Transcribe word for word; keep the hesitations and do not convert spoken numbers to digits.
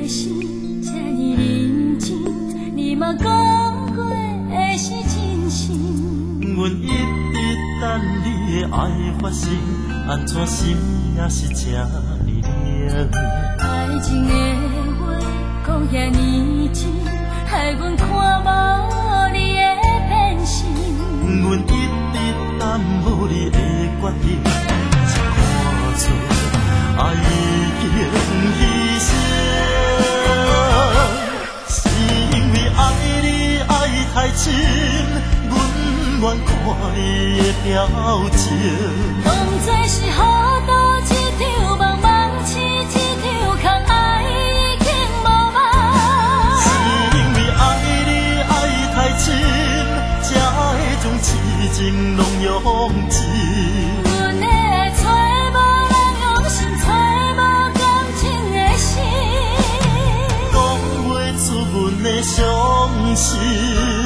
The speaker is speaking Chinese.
心这呢认真，你嘛讲过的是真心。 阮一直等你的爱发生，安怎心也是这呢凉？ 爱情的话讲遐呢真，害阮看无你的变心。 阮一直等无你的决定，才看出爱已经牺牲。是因为爱你爱太深，阮愿看你的表情。 当作是好斗一场梦，梦醒一场空，爱已经无望。 是因为爱你爱太深，才会将痴情拢用尽。 阮的爱找无人用心，找无感情的心， 讲袂出阮的伤心。